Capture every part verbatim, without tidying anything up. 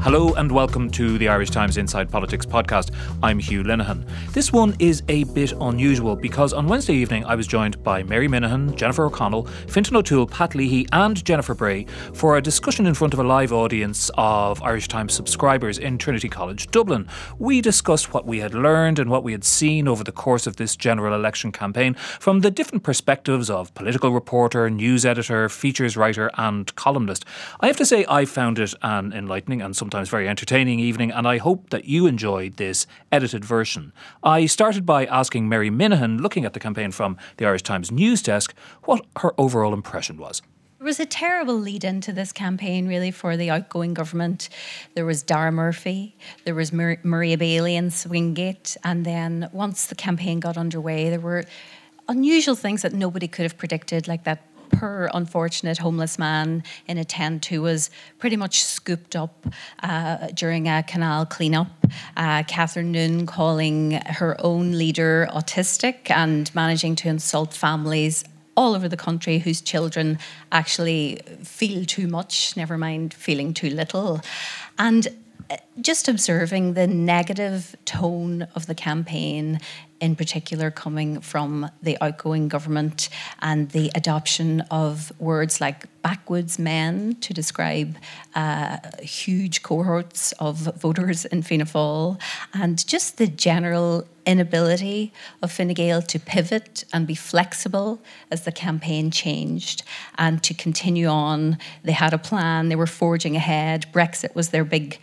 Hello and welcome to the Irish Times Inside Politics podcast. I'm Hugh Linehan. This one is a bit unusual because on Wednesday evening I was joined by Mary Minahan, Jennifer O'Connell, Fintan O'Toole, Pat Leahy and Jennifer Bray for a discussion in front of a live audience of Irish Times subscribers in Trinity College, Dublin. We discussed what we had learned and what we had seen over the course of this general election campaign from the different perspectives of political reporter, news editor, features writer and columnist. I have to say I found it an enlightening and sometimes very entertaining evening, and I hope that you enjoyed this edited version. I started by asking Mary Minahan, looking at the campaign from the Irish Times news desk, what her overall impression was. There was a terrible lead into this campaign, really, for the outgoing government. There was Dara Murphy, there was Mar- Maria Bailey in Swingate, and then once the campaign got underway, there were unusual things that nobody could have predicted, like that poor unfortunate homeless man in a tent who was pretty much scooped up uh, during a canal cleanup. Uh, Catherine Noon calling her own leader autistic and managing to insult families all over the country whose children actually feel too much, never mind feeling too little. And just observing the negative tone of the campaign, in particular coming from the outgoing government, and the adoption of words like backwoods men to describe uh, huge cohorts of voters in Fianna Fáil, and just the general inability of Fine Gael to pivot and be flexible as the campaign changed and to continue on. They had a plan, they were forging ahead. Brexit was their big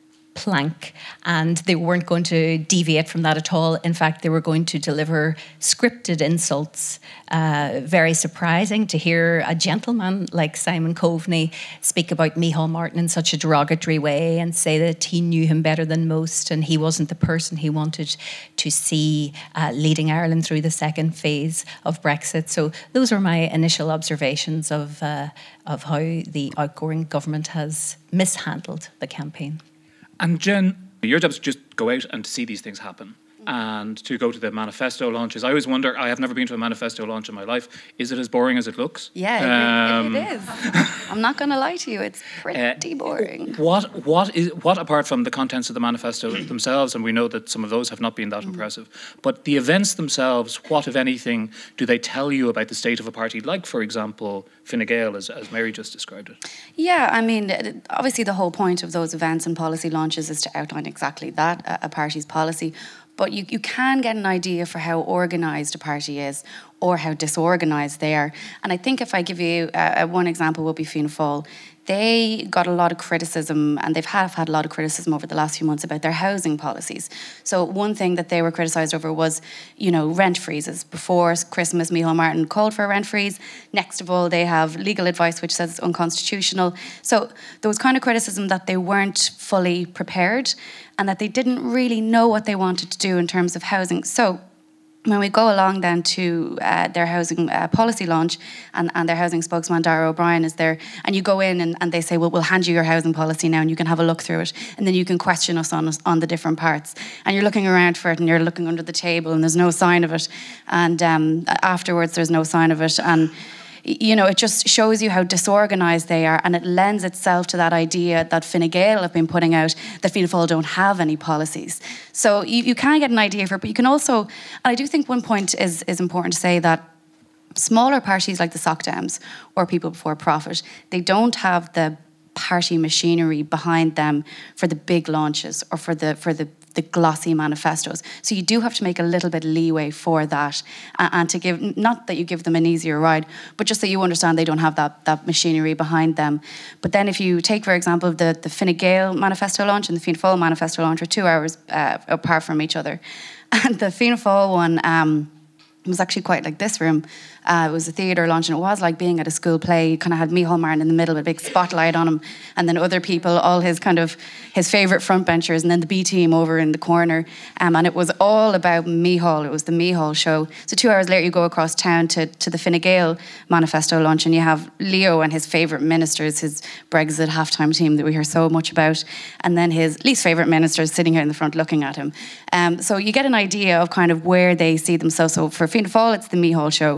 plank, and they weren't going to deviate from that at all. In fact, they were going to deliver scripted insults. Uh, very surprising to hear a gentleman like Simon Coveney speak about Micheál Martin in such a derogatory way and say that he knew him better than most and he wasn't the person he wanted to see uh, leading Ireland through the second phase of Brexit. So those were my initial observations of uh, of how the outgoing government has mishandled the campaign. And Jen, your job is to just go out and to see these things happen and to go to the manifesto launches. I always wonder, I have never been to a manifesto launch in my life. Is it as boring as it looks? Yeah, um, it, it is. I'm not going to lie to you. It's pretty uh, boring. What what is what apart from the contents of the manifesto themselves, and we know that some of those have not been that mm. impressive, but the events themselves, what, if anything, do they tell you about the state of a party, like, for example, Fine Gael, as, as Mary just described it? Yeah, I mean, obviously the whole point of those events and policy launches is to outline exactly that, a, a party's policy. But you, you can get an idea for how organised a party is or how disorganised they are. And I think if I give you uh, one example would be Fianna Fáil. They got a lot of criticism, and they've have had a lot of criticism over the last few months about their housing policies. So one thing that they were criticised over was, you know, rent freezes. Before Christmas, Micheál Martin called for a rent freeze. Next of all, they have legal advice which says it's unconstitutional. So there was kind of criticism that they weren't fully prepared and that they didn't really know what they wanted to do in terms of housing. So when we go along then to uh, their housing uh, policy launch, and, and their housing spokesman, Dara O'Brien, is there, and you go in and, and they say, well, we'll hand you your housing policy now and you can have a look through it, and then you can question us on, on the different parts. And you're looking around for it and you're looking under the table and there's no sign of it. And um, afterwards there's no sign of it. And you know, it just shows you how disorganised they are, and it lends itself to that idea that Fine Gael have been putting out, that Fianna Fáil don't have any policies. So you, you can get an idea for it, but you can also, and I do think one point is, is important to say, that smaller parties like the Soc Dems or People Before Profit, they don't have the party machinery behind them for the big launches or for the for the the glossy manifestos. So you do have to make a little bit of leeway for that, and, and to give, not that you give them an easier ride, but just that you understand they don't have that that machinery behind them. But then if you take, for example, the, the Fine Gael manifesto launch and the Fianna Fáil manifesto launch are two hours uh, apart from each other. And the Fianna Fáil one um, was actually quite like this room. Uh, it was a theatre launch, and it was like being at a school play. You kind of had Micheál Martin in the middle with a big spotlight on him, and then other people, all his kind of his favourite frontbenchers, and then the B team over in the corner. Um, and it was all about Micheál. It was the Micheál show. So two hours later, you go across town to, to the Fine Gael manifesto launch, and you have Leo and his favourite ministers, his Brexit halftime team that we hear so much about, and then his least favourite ministers sitting here in the front looking at him. Um, so you get an idea of kind of where they see themselves. So for Fianna Fáil, it's the Micheál show.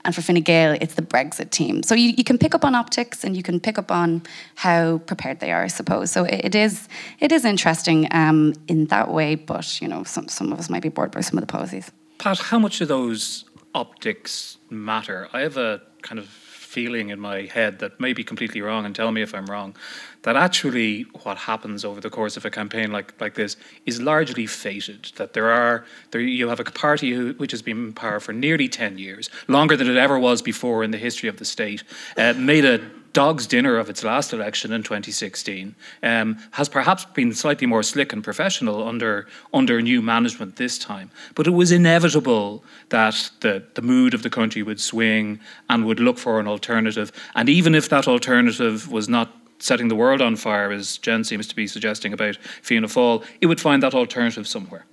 And for Fine Gael, it's the Brexit team. So you, you can pick up on optics and you can pick up on how prepared they are, I suppose. So it, it is it is interesting um, in that way, but you know, some, some of us might be bored by some of the policies. Pat, how much do those optics matter? I have a kind of feeling in my head that may be completely wrong, and tell me if I'm wrong, that actually what happens over the course of a campaign like, like this is largely fated, that there are, there you have a party who, which has been in power for nearly ten years, longer than it ever was before in the history of the state, uh, made a dog's dinner of its last election in twenty sixteen, um, has perhaps been slightly more slick and professional under under new management this time. But it was inevitable that the, the mood of the country would swing and would look for an alternative. And even if that alternative was not setting the world on fire, as Jen seems to be suggesting about Fianna Fáil, it would find that alternative somewhere.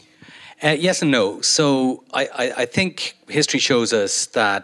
Uh, yes and no. So I, I, I think history shows us that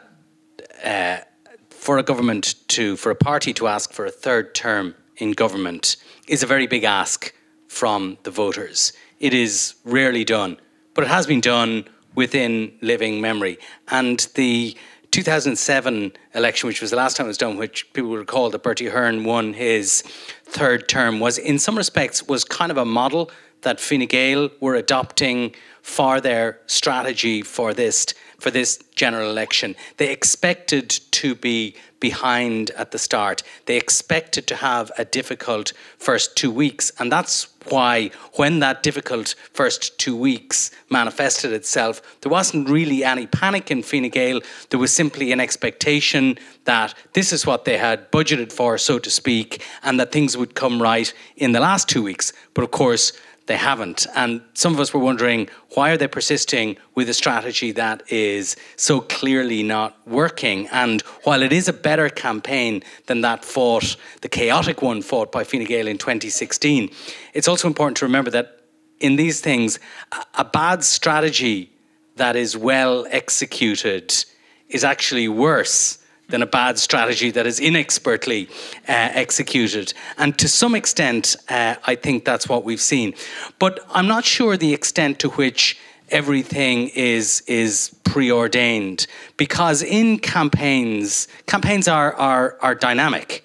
uh, for a government to, for a party to ask for a third term in government is a very big ask from the voters. It is rarely done, but it has been done within living memory. And the two thousand seven election, which was the last time it was done, which people will recall that Bertie Ahern won his third term, was in some respects was kind of a model that Fine Gael were adopting for their strategy for this for this general election. They expected to be behind at the start. They expected to have a difficult first two weeks. And that's why when that difficult first two weeks manifested itself, there wasn't really any panic in Fine Gael. There was simply an expectation that this is what they had budgeted for, so to speak, and that things would come right in the last two weeks. But of course, they haven't. And some of us were wondering, why are they persisting with a strategy that is so clearly not working? And while it is a better campaign than that fought, the chaotic one fought by Fine Gael in twenty sixteen, it's also important to remember that in these things, a bad strategy that is well executed is actually worse than a bad strategy that is inexpertly uh, executed. And to some extent, uh, I think that's what we've seen. But I'm not sure the extent to which everything is is preordained, because in campaigns, campaigns are are, are dynamic.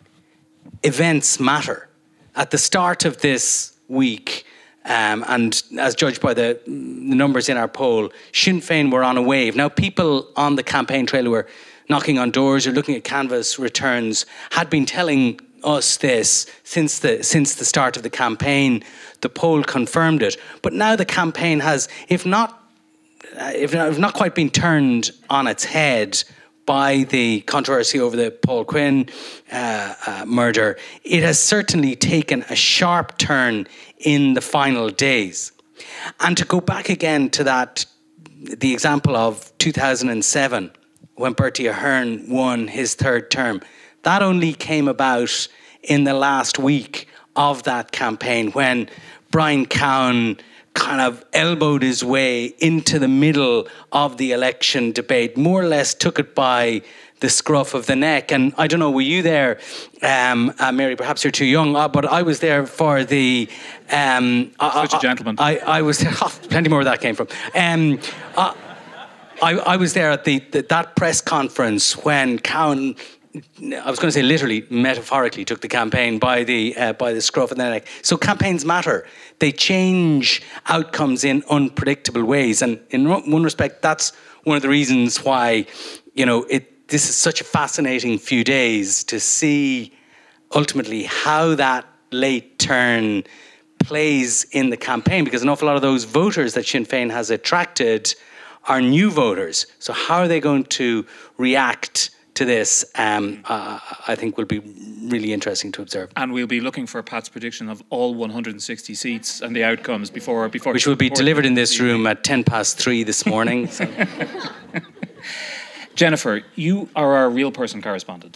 Events matter. At the start of this week, Um, and as judged by the, the numbers in our poll, Sinn Féin were on a wave. Now, people on the campaign trail who were knocking on doors or looking at canvass returns had been telling us this since the since the start of the campaign. The poll confirmed it. But now the campaign has, if not, if not, if not quite been turned on its head by the controversy over the Paul Quinn uh, uh, murder, it has certainly taken a sharp turn in the final days. And to go back again to that, the example of two thousand seven, when Bertie Ahern won his third term, that only came about in the last week of that campaign, when Brian Cowan kind of elbowed his way into the middle of the election debate, more or less took it by the scruff of the neck. And I don't know, were you there, um, uh, Mary? Perhaps you're too young, uh, but I was there for the... Um, Such uh, a gentleman. I, I was there, oh, plenty more where that came from. Um, uh, I, I was there at the, the that press conference when Cowan, I was going to say literally, metaphorically, took the campaign by the uh, by the scruff of the neck. So campaigns matter. They change outcomes in unpredictable ways. And in one respect, that's one of the reasons why, you know, it this is such a fascinating few days to see ultimately how that late turn plays in the campaign, because an awful lot of those voters that Sinn Féin has attracted are new voters. So how are they going to react to this, um, uh, I think will be really interesting to observe. And we'll be looking for Pat's prediction of all one hundred sixty seats and the outcomes before... before Which will be delivered in this room at ten past three this morning. So. Jennifer, you are our real person correspondent.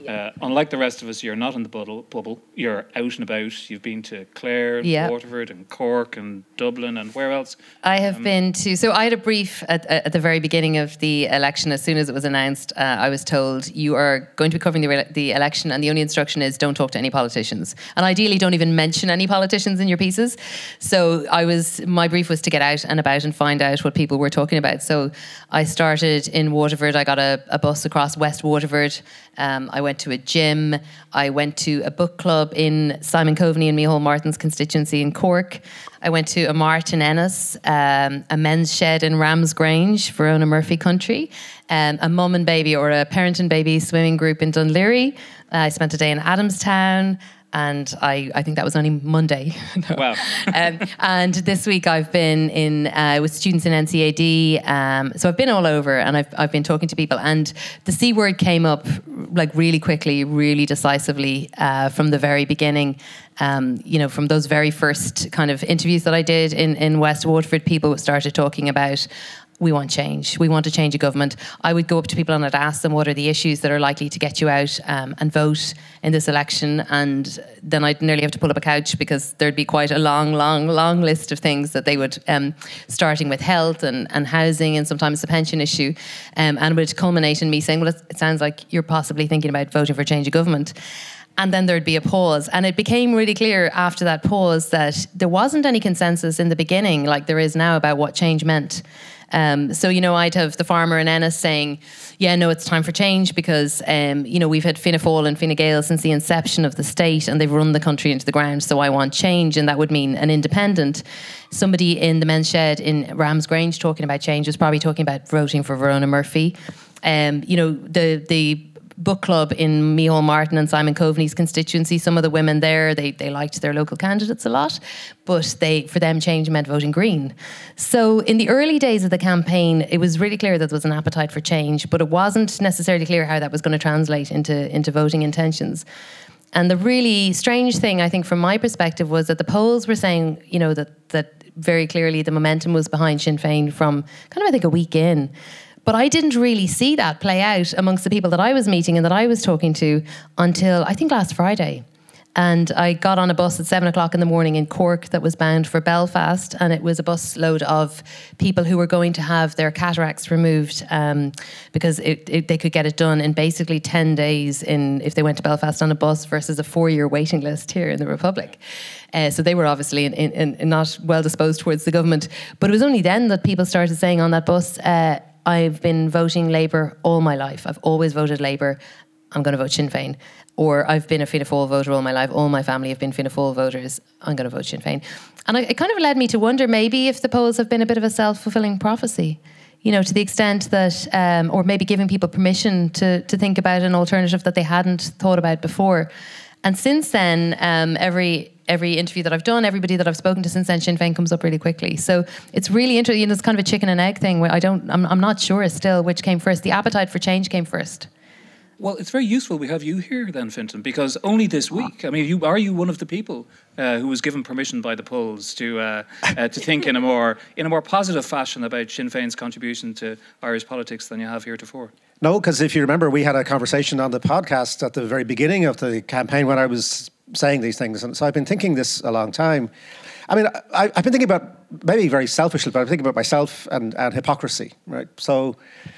uh, unlike the rest of us, you're not in the bubble. bubble. You're out and about. You've been to Clare, Yeah. Waterford, and Cork, and Dublin, and where else? I have Um, been to. So I had a brief at, at the very beginning of the election. As soon as it was announced, uh, I was told you are going to be covering the, re- the election, and the only instruction is don't talk to any politicians, and ideally don't even mention any politicians in your pieces. So I was. My brief was to get out and about and find out what people were talking about. So I started in Waterford. I got a, a bus across West Waterford. Um, I went to a gym. I went to a book club in Simon Coveney and Micheál Martin's constituency in Cork. I went to a mart in Ennis, um, a men's shed in Ramsgrange, Verona Murphy country, um, a mum and baby or a parent and baby swimming group in Dunleary. Uh, I spent a day in Adamstown. And I, I think that was only Monday. No. Wow. um, and this week I've been in uh, with students in N C A D. Um, so I've been all over, and I've I've been talking to people. And the C word came up like really quickly, really decisively uh, from the very beginning. Um, you know, from those very first kind of interviews that I did in in West Waterford, people started talking about, we want change. We want to change a government. I would go up to people and I'd ask them what are the issues that are likely to get you out um, and vote in this election. And then I'd nearly have to pull up a couch because there'd be quite a long, long, long list of things that they would, um, starting with health and, and housing and sometimes the pension issue. Um, and it would culminate in me saying, well, it sounds like you're possibly thinking about voting for change of government. And then there'd be a pause. And it became really clear after that pause that there wasn't any consensus in the beginning like there is now about what change meant. Um, so, you know, I'd have the farmer in Ennis saying, yeah, no, it's time for change because, um, you know, we've had Fianna Fáil and Fine Gael since the inception of the state and they've run the country into the ground. So I want change. And that would mean an independent. Somebody in the men's shed in Ramsgrange talking about change was probably talking about voting for Verona Murphy. Um, you know, the the book club in Micheál Martin and Simon Coveney's constituency, some of the women there, they they liked their local candidates a lot, but they for them change meant voting Green. So in the early days of the campaign, it was really clear that there was an appetite for change, but it wasn't necessarily clear how that was going to translate into, into voting intentions. And the really strange thing, I think, from my perspective, was that the polls were saying, you know, that that very clearly the momentum was behind Sinn Féin from kind of, I think, a week in. But I didn't really see that play out amongst the people that I was meeting and that I was talking to until, I think, last Friday. And I got on a bus at seven o'clock in the morning in Cork that was bound for Belfast. And it was a bus load of people who were going to have their cataracts removed um, because it, it, they could get it done in basically ten days in if they went to Belfast on a bus versus a four-year waiting list here in the Republic. Uh, so they were obviously in, in, in not well disposed towards the government. But it was only then that people started saying on that bus, uh, I've been voting Labour all my life. I've always voted Labour. I'm going to vote Sinn Féin. Or I've been a Fianna Fáil voter all my life. All my family have been Fianna Fáil voters. I'm going to vote Sinn Féin. And I, it kind of led me to wonder maybe if the polls have been a bit of a self-fulfilling prophecy, you know, to the extent that, um, or maybe giving people permission to to think about an alternative that they hadn't thought about before. And since then, um, every every interview that I've done, everybody that I've spoken to since then, Sinn Féin comes up really quickly. So it's really interesting. You know, it's kind of a chicken and egg thing where I don't, I'm, I'm not sure still which came first. The appetite for change came first. Well, it's very useful we have you here then, Fintan, because only this week, I mean, you are you one of the people uh, who was given permission by the polls to uh, uh, to think in a more in a more positive fashion about Sinn Féin's contribution to Irish politics than you have heretofore? No, because if you remember, we had a conversation on the podcast at the very beginning of the campaign when I was saying these things, and so I've been thinking this a long time. I mean, I, I've been thinking about, maybe very selfishly, but I'm thinking about myself and, and hypocrisy, right? So.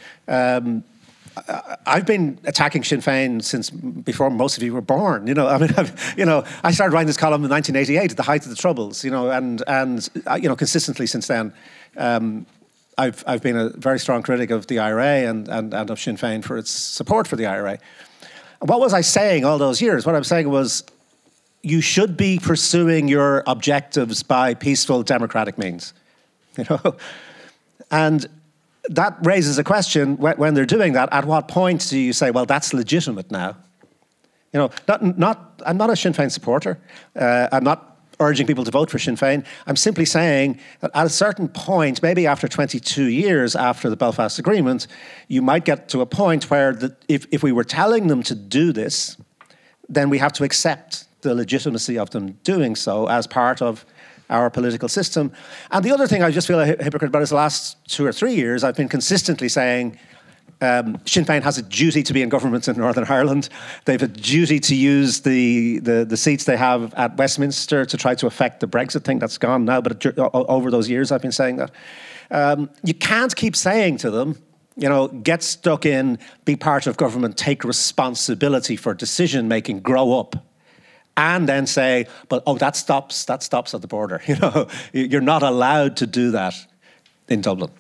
Um, I've been attacking Sinn Féin since before most of you were born. You know, I mean, I've, you know, I started writing this column in nineteen eighty-eight at the height of the Troubles. You know, and and uh, you know, consistently since then, um, I've I've been a very strong critic of the I R A and, and and of Sinn Féin for its support for the I R A. And what was I saying all those years? What I'm saying was, you should be pursuing your objectives by peaceful democratic means. You know, and. That raises a question when they're doing that. At what point do you say, "Well, that's legitimate now"? You know, not not. I'm not a Sinn Féin supporter. Uh, I'm not urging people to vote for Sinn Féin. I'm simply saying that at a certain point, maybe after twenty-two years after the Belfast Agreement, you might get to a point where the, if if we were telling them to do this, then we have to accept the legitimacy of them doing so as part of our political system. And the other thing I just feel a hypocrite about is the last two or three years, I've been consistently saying, Um, Sinn Féin has a duty to be in government in Northern Ireland. They have a duty to use the, the, the seats they have at Westminster to try to affect the Brexit thing. That's gone now, but over those years I've been saying that. Um, you can't keep saying to them, you know, get stuck in, be part of government, take responsibility for decision making, grow up. And then say, but oh, that stops, that stops at the border. You know, you're not allowed to do that in Dublin.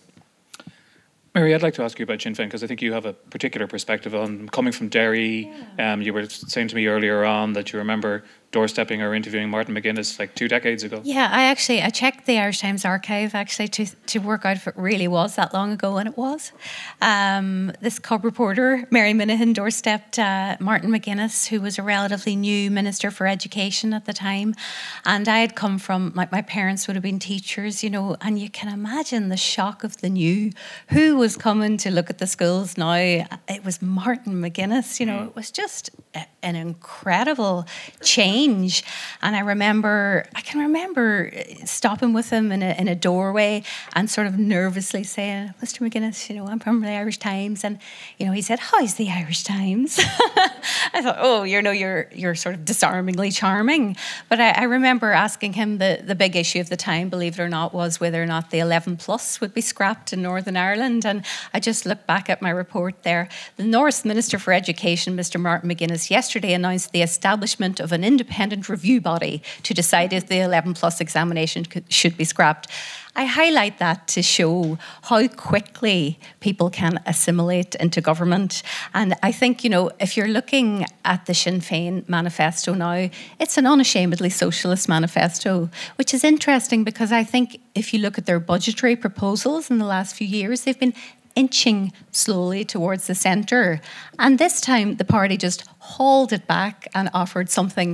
Mary, I'd like to ask you about Sinn Féin because I think you have a particular perspective on coming from Derry. Yeah. Um, you were saying to me earlier on that you remember doorstepping or interviewing Martin McGuinness like two decades ago. Yeah, I actually I checked the Irish Times archive actually to to work out if it really was that long ago, and it was. Um, this cub reporter, Mary Minahan, doorstepped uh, Martin McGuinness, who was a relatively new Minister for Education at the time, and I had come from my, my parents would have been teachers, you know, and you can imagine the shock of the new. Who was coming to look at the schools now? It was Martin McGuinness, you know. Mm. It was just a, an incredible change. And I remember, I can remember stopping with him in a, in a doorway and sort of nervously saying, Mister McGuinness, you know, I'm from the Irish Times. And, you know, he said, how's the Irish Times? I thought, oh, you know, you're you're sort of disarmingly charming. But I, I remember asking him the, the big issue of the time, believe it or not, was whether or not the eleven plus would be scrapped in Northern Ireland. And I just looked back at my report there. The North's Minister for Education, Mister Martin McGuinness, yesterday announced the establishment of an independent independent review body to decide if the eleven plus examination could, should be scrapped. I highlight that to show how quickly people can assimilate into government. And I think, you know, if you're looking at the Sinn Féin manifesto now, it's an unashamedly socialist manifesto, which is interesting because I think if you look at their budgetary proposals in the last few years, they've been inching slowly towards the centre. And this time the party just hauled it back and offered something,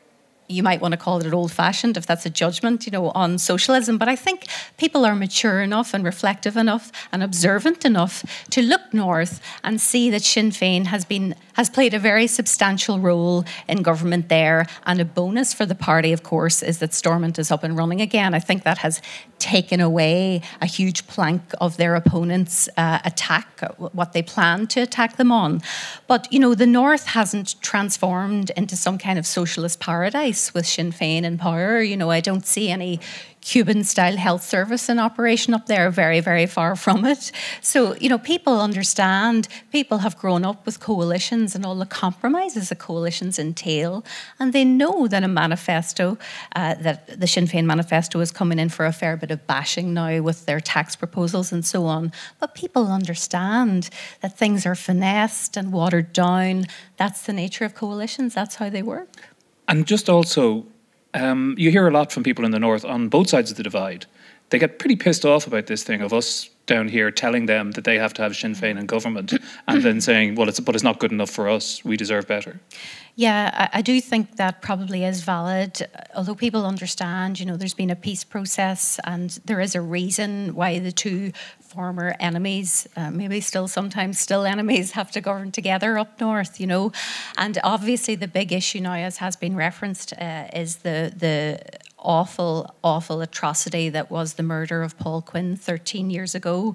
you might want to call it old-fashioned, if that's a judgment, you know, on socialism. But I think people are mature enough and reflective enough and observant enough to look north and see that Sinn Féin has been has played a very substantial role in government there. And a bonus for the party, of course, is that Stormont is up and running again. I think that has taken away a huge plank of their opponents' uh, attack, what they planned to attack them on. But, you know, the North hasn't transformed into some kind of socialist paradise with Sinn Féin in power. You know, I don't see any Cuban-style health service in operation up there, very, very far from it. So, you know, people understand, people have grown up with coalitions and all the compromises that coalitions entail, and they know that a manifesto, uh, that the Sinn Féin manifesto is coming in for a fair bit of bashing now with their tax proposals and so on. But people understand that things are finessed and watered down. That's the nature of coalitions. That's how they work. And just also, Um, you hear a lot from people in the North on both sides of the divide. They get pretty pissed off about this thing of us down here telling them that they have to have Sinn Féin in government and then saying, well, it's but it's not good enough for us. We deserve better. Yeah, I, I do think that probably is valid. Although people understand, you know, there's been a peace process and there is a reason why the two former enemies, uh, maybe still sometimes still enemies, have to govern together up north, you know. And obviously the big issue now, as has been referenced, uh, is the the awful, awful atrocity that was the murder of Paul Quinn thirteen years ago.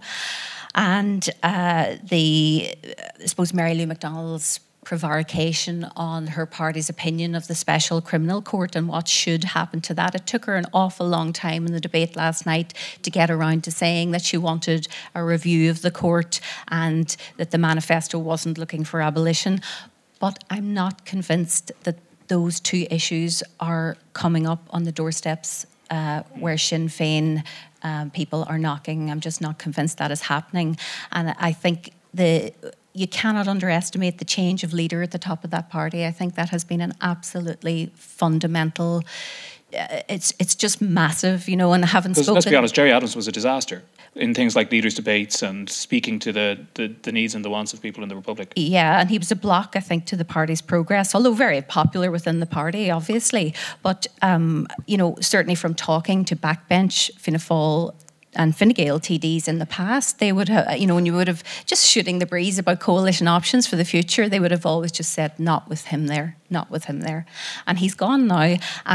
And uh, the, I suppose, Mary Lou McDonald's prevarication on her party's opinion of the Special Criminal Court and what should happen to that. It took her an awful long time in the debate last night to get around to saying that she wanted a review of the court and that the manifesto wasn't looking for abolition. But I'm not convinced that those two issues are coming up on the doorsteps uh, where Sinn Féin um, people are knocking. I'm just not convinced that is happening. And I think the you cannot underestimate the change of leader at the top of that party. I think that has been an absolutely fundamental. Uh, it's it's just massive, you know. And having spoken, let's be honest, Gerry Adams was a disaster in things like leaders' debates and speaking to the, the the needs and the wants of people in the Republic. Yeah, and he was a block, I think, to the party's progress, although very popular within the party, obviously. But um, you know, certainly from talking to backbench Fianna Fáil and Fine Gael T Ds in the past, they would have, you know, when you would have just shooting the breeze about coalition options for the future, they would have always just said, not with him there, not with him there. And he's gone now. And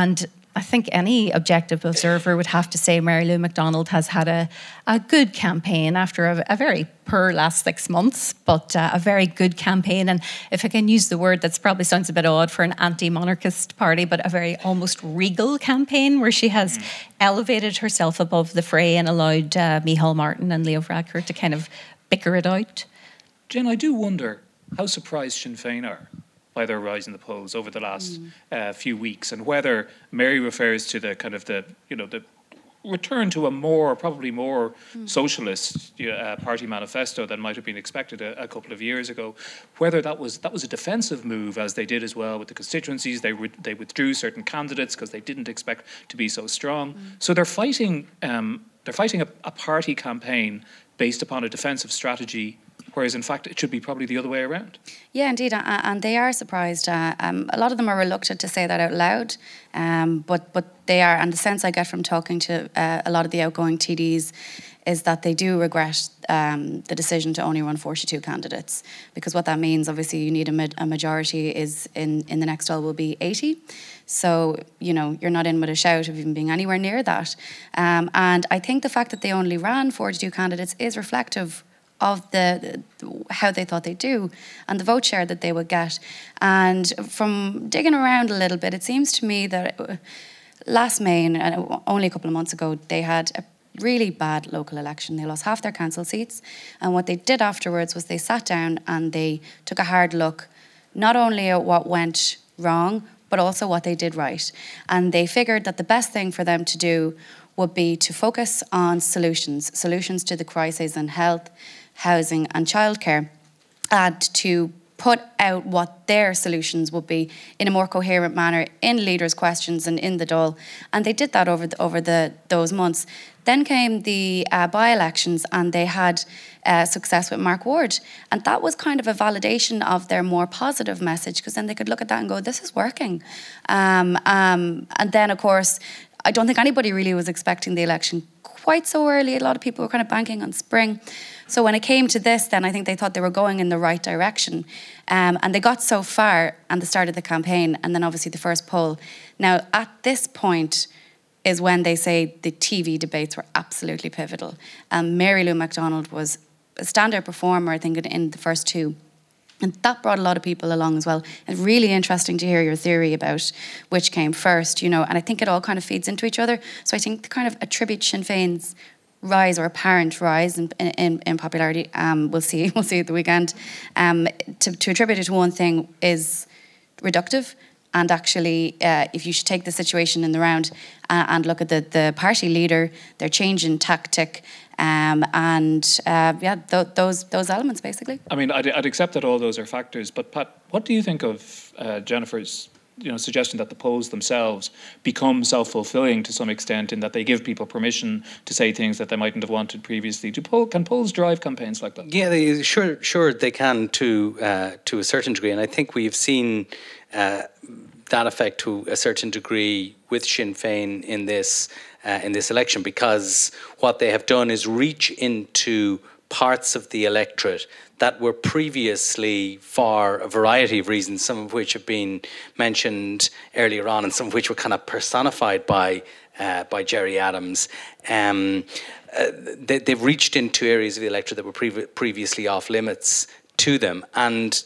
I think any objective observer would have to say Mary Lou McDonald has had a, a good campaign after a, a very poor last six months, but uh, a very good campaign. And if I can use the word, that probably sounds a bit odd for an anti-monarchist party, but a very almost regal campaign where she has mm. elevated herself above the fray and allowed uh, Micheál Martin and Leo Varadkar to kind of bicker it out. Jen, I do wonder how surprised Sinn Féin are by their rise in the polls over the last mm. uh, few weeks, and whether Mary refers to the kind of the, you know, the return to a more, probably more mm. socialist uh, party manifesto than might have been expected a, a couple of years ago, whether that was that was a defensive move, as they did as well with the constituencies. They re- they withdrew certain candidates because they didn't expect to be so strong. Mm. So they're fighting um, they're fighting a, a party campaign based upon a defensive strategy, whereas in fact it should be probably the other way around. Yeah, indeed, uh, and they are surprised. Uh, um, a lot of them are reluctant to say that out loud, um, but but they are, and the sense I get from talking to uh, a lot of the outgoing T Ds is that they do regret um, the decision to only run forty-two candidates, because what that means, obviously, you need a, ma- a majority is in, in the next all will be eighty. So, you know, you're not in with a shout of even being anywhere near that. Um, and I think the fact that they only ran forty-two candidates is reflective of the, the how they thought they'd do and the vote share that they would get. And from digging around a little bit, it seems to me that last May, and only a couple of months ago, they had a really bad local election. They lost half their council seats, and what they did afterwards was they sat down and they took a hard look not only at what went wrong but also what they did right. And they figured that the best thing for them to do would be to focus on solutions, solutions to the crises in health, housing and childcare, and to put out what their solutions would be in a more coherent manner in leaders' questions and in the Dáil. And they did that over the, over the those months. Then came the uh, by-elections, and they had uh, success with Mark Ward. And that was kind of a validation of their more positive message, because then they could look at that and go, this is working. Um, um, and then, of course, I don't think anybody really was expecting the election quite so early. A lot of people were kind of banking on spring. So when it came to this, then I think they thought they were going in the right direction. Um, and they got so far at the start of the campaign, and then obviously the first poll. Now, at this point is when they say the T V debates were absolutely pivotal. Um, Mary Lou McDonald was a standout performer, I think, in, in the first two. And that brought a lot of people along as well. It's really interesting to hear your theory about which came first, you know, and I think it all kind of feeds into each other. So I think to kind of attribute Sinn Féin's rise, or apparent rise in, in, in popularity, um, we'll see, we'll see at the weekend, um, to, to attribute it to one thing is reductive. And actually, uh, if you should take the situation in the round uh, and look at the, the party leader, their change in tactic, um, and uh, yeah, th- those those elements basically. I mean, I'd, I'd accept that all those are factors, but Pat, what do you think of uh, Jennifer's, you know, suggestion that the polls themselves become self-fulfilling to some extent, in that they give people permission to say things that they mightn't have wanted previously? Do poll, can polls drive campaigns like that? Yeah, they, sure, sure they can to uh, to a certain degree, and I think we've seen Uh, that effect to a certain degree with Sinn Féin in this uh, in this election, because what they have done is reach into parts of the electorate that were previously, for a variety of reasons, some of which have been mentioned earlier on, and some of which were kind of personified by uh, by Gerry Adams. Um, uh, they, they've reached into areas of the electorate that were pre- previously off limits to them, and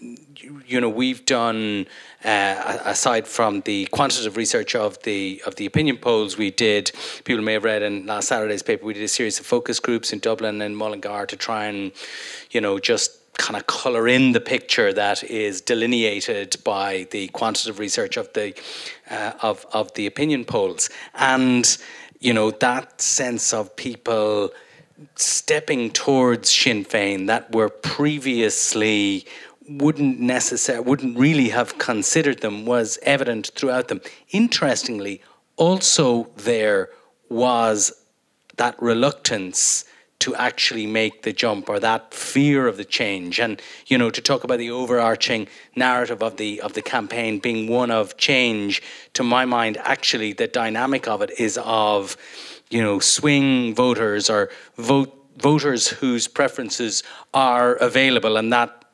you know, we've done uh, aside from the quantitative research of the of the opinion polls, we did. People may have read in last Saturday's paper. We did a series of focus groups in Dublin and Mullingar to try and, you know, just kind of colour in the picture that is delineated by the quantitative research of the uh, of of the opinion polls, and you know, that sense of people stepping towards Sinn Féin that were previously wouldn't necessarily, wouldn't really have considered them, was evident throughout them. Interestingly, also there was that reluctance to actually make the jump, or that fear of the change. And, you know, to talk about the overarching narrative of the of the campaign being one of change, to my mind, actually the dynamic of it is of, you know, swing voters, or vote voters whose preferences are available, and that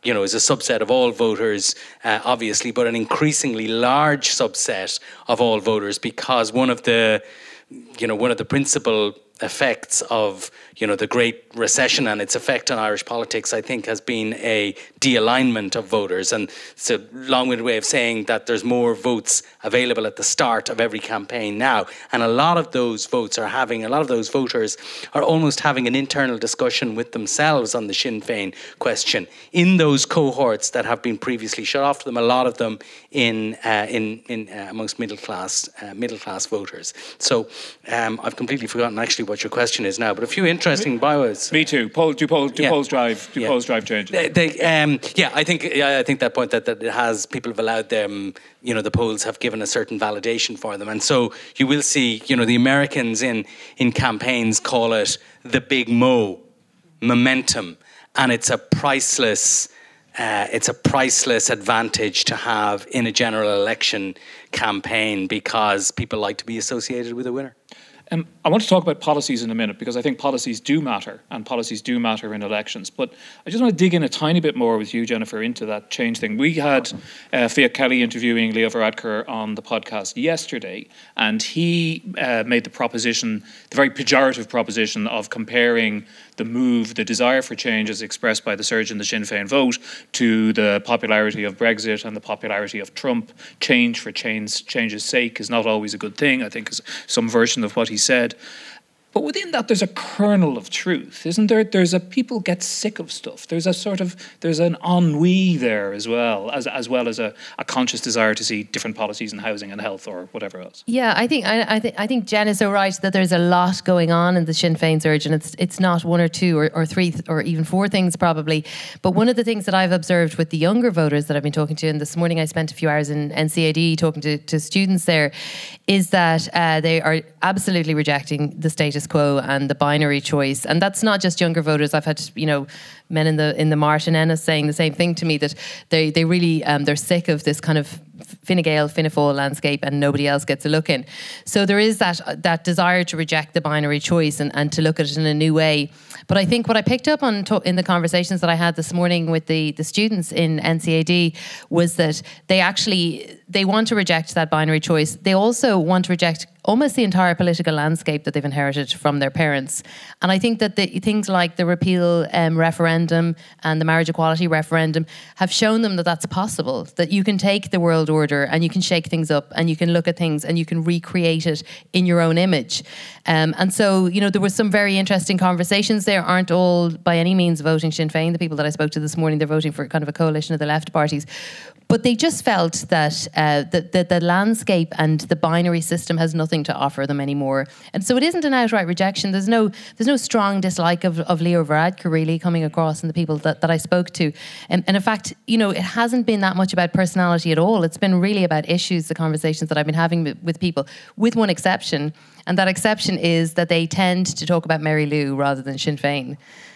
you know, is a subset of all voters, uh, obviously, but an increasingly large subset of all voters, because one of the, you know, one of the principal effects of, you know, the Great Recession and its effect on Irish politics, I think, has been a de-alignment of voters. And it's a long-winded way of saying that there's more votes available at the start of every campaign now. And a lot of those votes are having, a lot of those voters are almost having an internal discussion with themselves on the Sinn Féin question. In those cohorts that have been previously shut off to them, a lot of them in uh, in in uh, amongst middle class uh, middle class voters. So um, I've completely forgotten actually what your question is now, but a few interesting bios. Me too. Poll, do polls do Yeah. polls drive do Yeah. polls drive changes? They, they, um, yeah, I think yeah, I think that point that, that it has, people have allowed them, you know, the polls have given a certain validation for them, and so you will see, you know, the Americans in in campaigns call it the big mo, momentum, and it's a priceless. Uh, it's a priceless advantage to have in a general election campaign, because people like to be associated with a winner. Um, I want to talk about policies in a minute, because I think policies do matter, and policies do matter in elections. But I just want to dig in a tiny bit more with you, Jennifer, into that change thing. We had uh, Fiat Kelly interviewing Leo Varadkar on the podcast yesterday, and he uh, made the proposition, the very pejorative proposition of comparing the move, the desire for change as expressed by the surge in the Sinn Féin vote, to the popularity of Brexit and the popularity of Trump. Change for change, change's sake is not always a good thing, I think, is some version of what he said. But within that, there's a kernel of truth, isn't there? There's a, people get sick of stuff. There's a sort of, there's an ennui there as well, as as well as a, a conscious desire to see different policies in housing and health or whatever else. Yeah, I think I, I think I think Jen is so right that there's a lot going on in the Sinn Féin surge, and it's it's not one or two or, or three or even four things probably. But one of the things that I've observed with the younger voters that I've been talking to, and this morning I spent a few hours in N C A D talking to, to students there, is that uh, they are absolutely rejecting the status quo and the binary choice. And that's not just younger voters. I've had, you know, men in the in the Martin Ennis saying the same thing to me, that they they really um, they're sick of this kind of Fine Gael, Fianna Fáil landscape, and nobody else gets a look in. So there is that that desire to reject the binary choice and, and to look at it in a new way. But I think what I picked up on to, in the conversations that I had this morning with the, the students in N C A D was that they actually, they want to reject that binary choice. They also want to reject almost the entire political landscape that they've inherited from their parents. And I think that the things like the repeal um, referendum and the marriage equality referendum have shown them that that's possible, that you can take the world order and you can shake things up and you can look at things and you can recreate it in your own image. Um, and so, you know, there were some very interesting conversations there. Aren't all by any means voting Sinn Féin. The people that I spoke to this morning, they're voting for kind of a coalition of the left parties. But they just felt that uh, the, the, the landscape and the binary system has nothing to offer them anymore. And so it isn't an outright rejection. There's no there's no strong dislike of, of Leo Varadkar really coming across in the people that, that I spoke to. And, and in fact, you know, it hasn't been that much about personality at all. It's been really about issues, the conversations that I've been having with, with people, with one exception. And that exception is that they tend to talk about Mary Lou rather than Sinn Féin.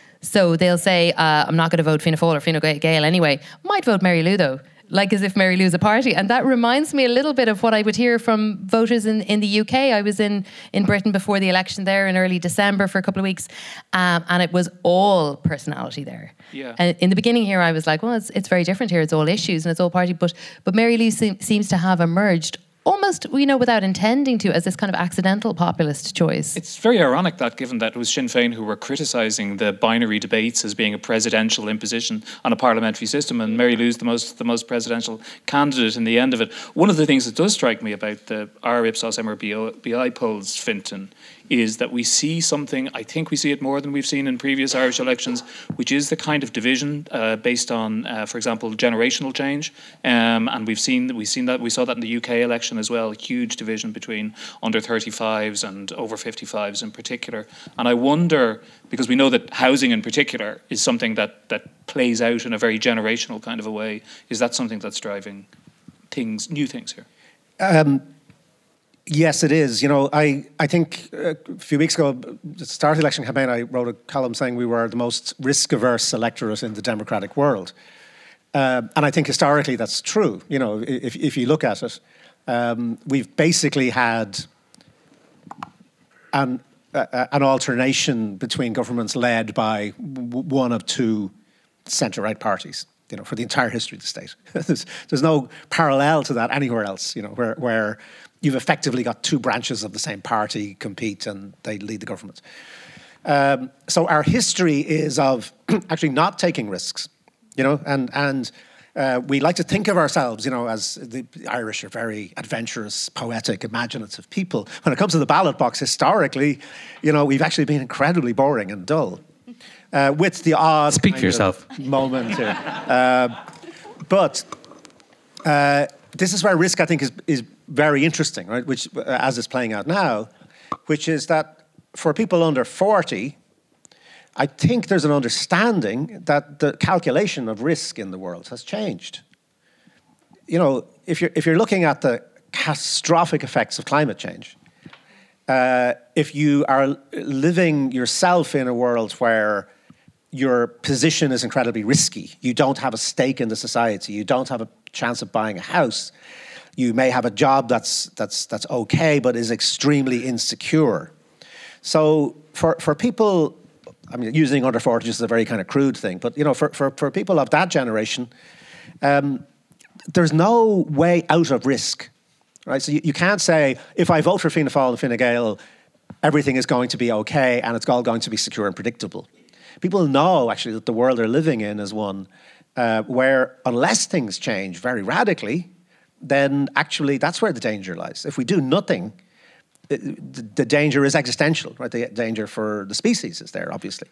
So they'll say, uh, I'm not going to vote Fianna Fáil or Fine Gael anyway. Might vote Mary Lou though. Like as if Mary Lou's a party. And that reminds me a little bit of what I would hear from voters in, in the U K. I was in, in Britain before the election there in early December for a couple of weeks. Um, and it was all personality there. Yeah. And in the beginning here, I was like, well, it's, it's very different here. It's all issues and it's all party. But, but Mary Lou se- seems to have emerged almost, you know, without intending to, as this kind of accidental populist choice. It's very ironic that, given that it was Sinn Féin who were criticising the binary debates as being a presidential imposition on a parliamentary system, and Mary Lou's the most the most presidential candidate in the end of it. One of the things that does strike me about the R Ipsos M R B I polls, Fintan, is that we see something, I think we see it more than we've seen in previous Irish elections, which is the kind of division uh, based on, uh, for example, generational change. Um, and we've seen we've seen that we saw that in the U K election as well, a huge division between under thirty-fives and over fifty-fives in particular. And I wonder, because we know that housing in particular is something that, that plays out in a very generational kind of a way, is that something that's driving things, new things here? Um, Yes, it is. You know, I, I think a few weeks ago, the start of the election campaign, I wrote a column saying we were the most risk-averse electorate in the democratic world. Uh, and I think historically that's true. You know, if, if you look at it, um, we've basically had an, uh, an alternation between governments led by w- one of two centre-right parties. you know, for the entire history of the state. there's, there's no parallel to that anywhere else, you know, where, where you've effectively got two branches of the same party compete and they lead the government. Um, so our history is of actually not taking risks, you know, and and uh, we like to think of ourselves, you know, as the Irish are very adventurous, poetic, imaginative people. When it comes to the ballot box, historically, you know, we've actually been incredibly boring and dull, uh, with the odd speak for yourself moment here. Uh, but uh, this is where risk, I think, is is very interesting, right? Which, uh, as it's playing out now, which is that. For people under forty, I think there's an understanding that the calculation of risk in the world has changed. You know, if you're, if you're looking at the catastrophic effects of climate change, uh, if you are living yourself in a world where your position is incredibly risky, you don't have a stake in the society, you don't have a chance of buying a house, you may have a job that's, that's, that's okay but is extremely insecure. So for, for people, I mean, using under forty is a very kind of crude thing, but, you know, for, for, for people of that generation, um, there's no way out of risk, right? So you, you can't say, if I vote for Fianna Fáil and Fine Gael, everything is going to be okay and it's all going to be secure and predictable. People know, actually, that the world they're living in is one uh, where, unless things change very radically, then actually that's where the danger lies. If we do nothing, the danger is existential, right? The danger for the species is there, obviously.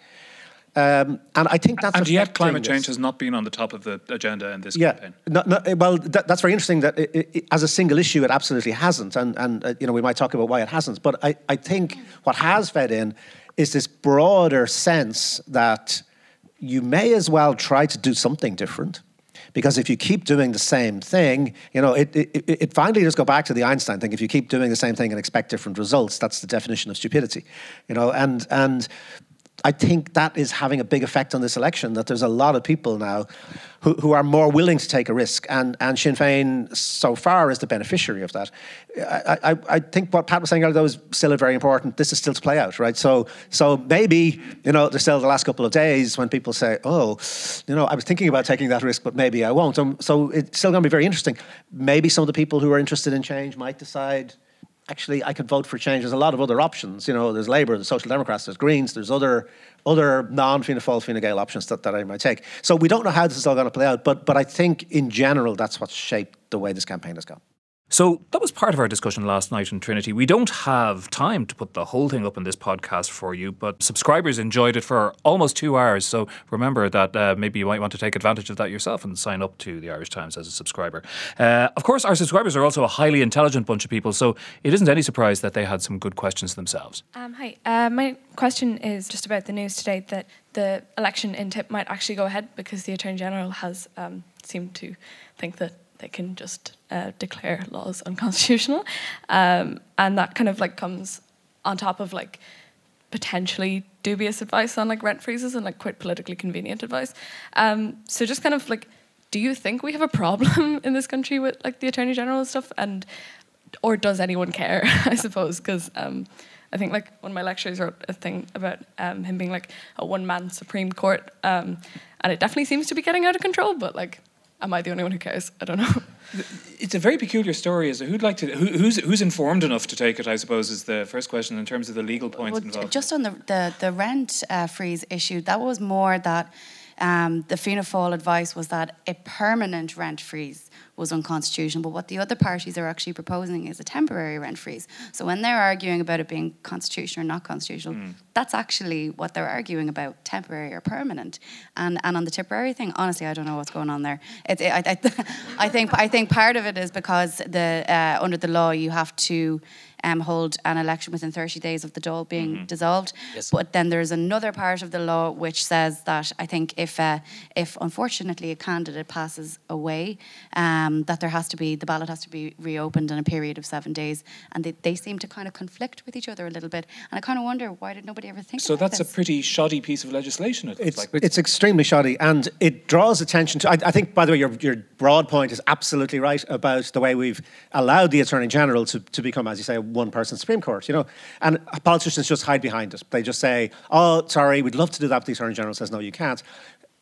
Um, and I think that's... And yet climate change this. has not been on the top of the agenda in this yeah, campaign. No, no, well, that, that's very interesting that it, it, as a single issue, it absolutely hasn't. And, and uh, you know, we might talk about why it hasn't. But I, I think what has fed in is this broader sense that you may as well try to do something different. Because if you keep doing the same thing, you know, it, it, it finally does go back to the Einstein thing. If you keep doing the same thing and expect different results, that's the definition of stupidity. You know, and and I think that is having a big effect on this election, that there's a lot of people now who, who are more willing to take a risk. And, and Sinn Féin, so far, is the beneficiary of that. I, I, I think what Pat was saying earlier, though, is still very important. This is still to play out, right? So so maybe, you know, there's still the last couple of days when people say, oh, you know, I was thinking about taking that risk, but maybe I won't. Um, so it's still going to be very interesting. Maybe some of the people who are interested in change might decide, actually, I could vote for change. There's a lot of other options. You know, there's Labour, there's Social Democrats, there's Greens, there's other other non-Fianna Fáil, Fine Gael options that, that I might take. So we don't know how this is all going to play out, but but I think in general that's what's shaped the way this campaign has gone. So that was part of our discussion last night in Trinity. We don't have time to put the whole thing up in this podcast for you, but subscribers enjoyed it for almost two hours. So remember that uh, maybe you might want to take advantage of that yourself and sign up to the Irish Times as a subscriber. Uh, of course, our subscribers are also a highly intelligent bunch of people, so it isn't any surprise that they had some good questions themselves. Um, hi, uh, my question is just about the news today that the election in Tip might actually go ahead because the Attorney General has um, seemed to think that they can just uh, declare laws unconstitutional, um, and that kind of like comes on top of like potentially dubious advice on like rent freezes and like quite politically convenient advice. Um, so just kind of like, do you think we have a problem in this country with like the Attorney General and stuff, and or does anyone care? I suppose because um, I think like one of my lecturers wrote a thing about um, him being like a one-man Supreme Court, um, and it definitely seems to be getting out of control. But like, am I the only one who cares? I don't know. It's a very peculiar story. Is it? Who'd like to? Who, who's who's informed enough to take it? I suppose is the first question in terms of the legal points well, involved. Just on the the, the rent uh, freeze issue, that was more that um, the Fianna Fáil advice was that a permanent rent freeze was unconstitutional, but what the other parties are actually proposing is a temporary rent freeze. So when they're arguing about it being constitutional or not constitutional, mm. that's actually what they're arguing about, temporary or permanent. And and on the temporary thing, honestly, I don't know what's going on there. It, it, I, I, I think I think part of it is because the uh, under the law you have to um, hold an election within thirty days of the Dáil being mm-hmm. dissolved. Yes. But then there's another part of the law which says that I think if uh, if unfortunately a candidate passes away, um, that there has to be, the ballot has to be reopened in a period of seven days. And they, they seem to kind of conflict with each other a little bit. And I kind of wonder, why did nobody ever think so about that's this? a pretty shoddy piece of legislation. It it's, like. it's extremely shoddy, and it draws attention to, I, I think, by the way, your, your broad point is absolutely right about the way we've allowed the Attorney General to, to become, as you say, a one-person Supreme Court, you know. And politicians just hide behind it. They just say, oh, sorry, we'd love to do that, but the Attorney General says, no, you can't.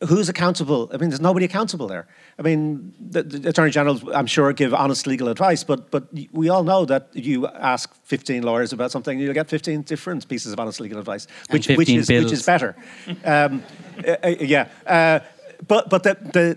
who's accountable? I mean, there's nobody accountable there. I mean, the, the Attorney General, I'm sure, give honest legal advice, but but we all know that you ask fifteen lawyers about something, you'll get fifteen different pieces of honest legal advice, which which is bills. which is better. um, uh, yeah, uh, but but the the.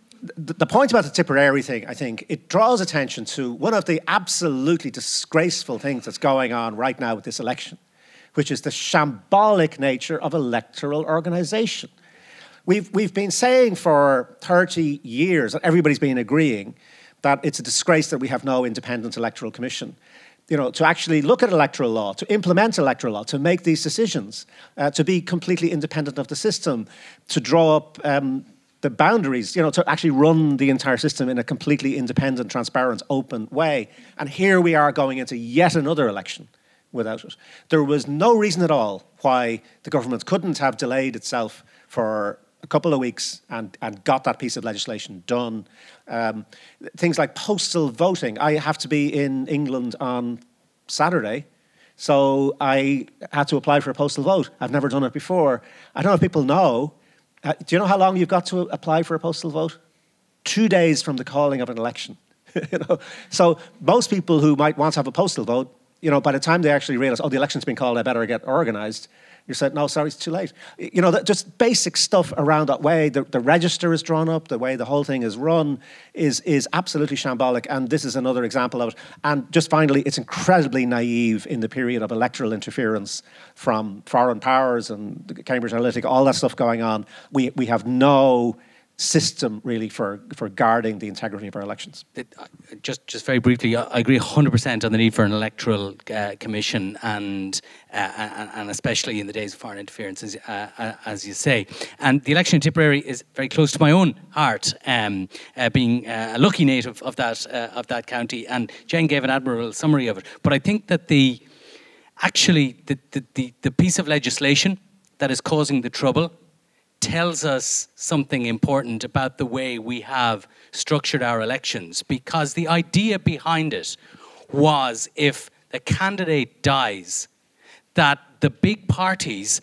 The point about the Tipperary thing, I think, it draws attention to one of the absolutely disgraceful things that's going on right now with this election, which is the shambolic nature of electoral organisation. We've, we've been saying for thirty years, and everybody's been agreeing, that it's a disgrace that we have no independent electoral commission. You know, to actually look at electoral law, to implement electoral law, to make these decisions, uh, to be completely independent of the system, to draw up um, the boundaries, you know, to actually run the entire system in a completely independent, transparent, open way. And here we are going into yet another election without it. There was no reason at all why the government couldn't have delayed itself for a couple of weeks and, and got that piece of legislation done. Um, things like postal voting. I have to be in England on Saturday, so I had to apply for a postal vote. I've never done it before. I don't know if people know. Uh, do you know how long you've got to apply for a postal vote? Two days from the calling of an election. you know? So most people who might want to have a postal vote, you know, by the time they actually realise, oh, the election's been called, I better get organised, you said, no, sorry, it's too late. You know, that just basic stuff around that way. The, the register is drawn up, the way the whole thing is run is is absolutely shambolic, and this is another example of it. And just finally, it's incredibly naive in the period of electoral interference from foreign powers and Cambridge Analytica, all that stuff going on. We we have no system really for, for guarding the integrity of our elections. Just just very briefly, I agree one hundred percent on the need for an electoral uh, commission, and, uh, and and especially in the days of foreign interference, as, uh, as you say. And the election in Tipperary is very close to my own heart, um, uh, being uh, a lucky native of that uh, of that county. And Jen gave an admirable summary of it. But I think that the actually the the, the, the piece of legislation that is causing the trouble tells us something important about the way we have structured our elections, because the idea behind it was if the candidate dies, that the big parties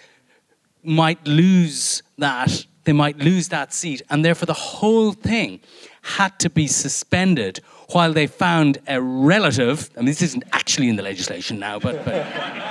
might lose that, they might lose that seat, and therefore the whole thing had to be suspended while they found a relative, I mean this isn't actually in the legislation now, but but,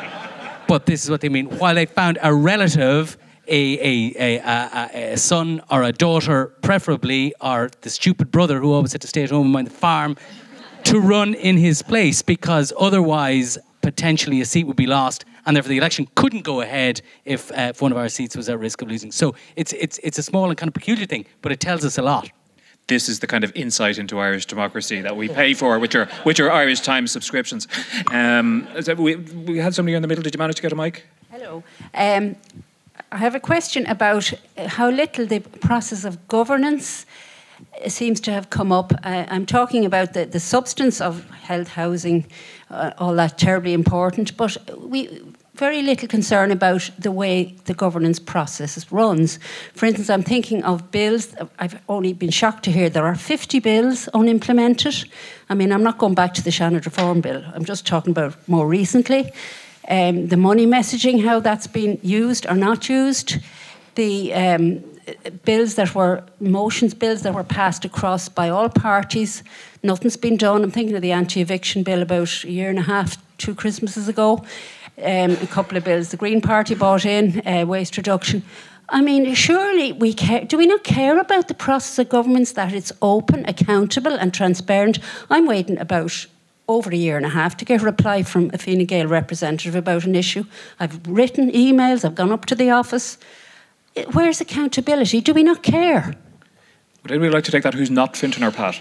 but this is what they mean, while they found a relative, A, a, a, a son or a daughter, preferably, or the stupid brother who always had to stay at home and mind the farm, to run in his place, because otherwise potentially a seat would be lost, and therefore the election couldn't go ahead if, uh, if one of our seats was at risk of losing. So it's it's it's a small and kind of peculiar thing, but it tells us a lot. This is the kind of insight into Irish democracy that we pay for with your with your Irish Times subscriptions. Um, we we had somebody in the middle. Did you manage to get a mic? Hello. Um, I have a question about how little the process of governance seems to have come up. Uh, I'm talking about the, the substance of health, housing, uh, all that terribly important, but we very little concern about the way the governance process runs. For instance, I'm thinking of bills. I've only been shocked to hear there are fifty bills unimplemented. I mean, I'm not going back to the Shannon Reform Bill. I'm just talking about more recently. Um, the money messaging, how that's been used or not used, the um, bills that were, motions bills that were passed across by all parties, nothing's been done. I'm thinking of the anti-eviction bill about a year and a half, two Christmases ago, um, a couple of bills the Green Party brought in, uh, waste reduction. I mean, surely we care, do we not care about the process of governments, that it's open, accountable and transparent? I'm waiting about over a year and a half to get a reply from a Fine Gael representative about an issue. I've written emails, I've gone up to the office. Where's accountability? Do we not care? Would anybody like to take that who's not Fintan or Pat?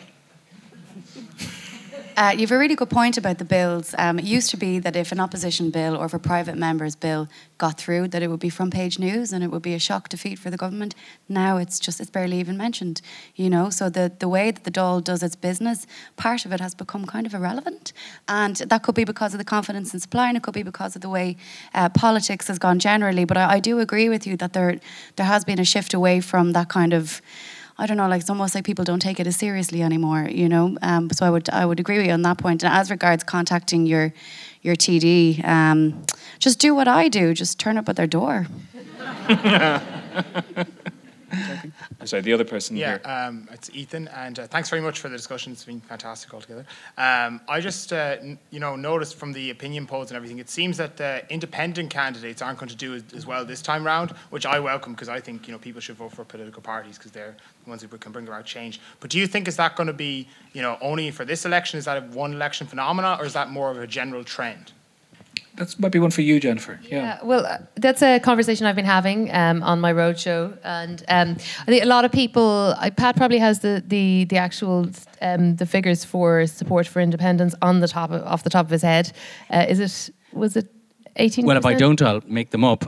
Uh, you have a really good point about the bills. Um, it used to be that if an opposition bill or if a private member's bill got through, that it would be front page news and it would be a shock defeat for the government. Now it's just, it's barely even mentioned, you know. So the, the way that the Dáil does its business, part of it has become kind of irrelevant. And that could be because of the confidence in supply, and it could be because of the way uh, politics has gone generally. But I, I do agree with you that there there has been a shift away from that kind of, I don't know, like it's almost like people don't take it as seriously anymore, you know. Um, so I would I would agree with you on that point. And as regards contacting your your T D, um, just do what I do. Just turn up at their door. joking. I'm sorry, the other person Yeah, here. um, it's Ethan, and uh, thanks very much for the discussion. It's been fantastic altogether. Um, I just, uh, n- you know, noticed from the opinion polls and everything, it seems that uh, independent candidates aren't going to do as, as well this time round, which I welcome because I think, you know, people should vote for political parties because they're the ones who can bring about change. But do you think is that going to be, you know, only for this election? Is that a one election phenomena, or is that more of a general trend? That might be one for you, Jennifer. Yeah. Yeah, well, uh, that's a conversation I've been having um, on my roadshow, and um, I think a lot of people. I, Pat probably has the the the actual um, the figures for support for independence on the top of, off the top of his head. Uh, is it was it eighteen? Well, if I don't, I'll make them up.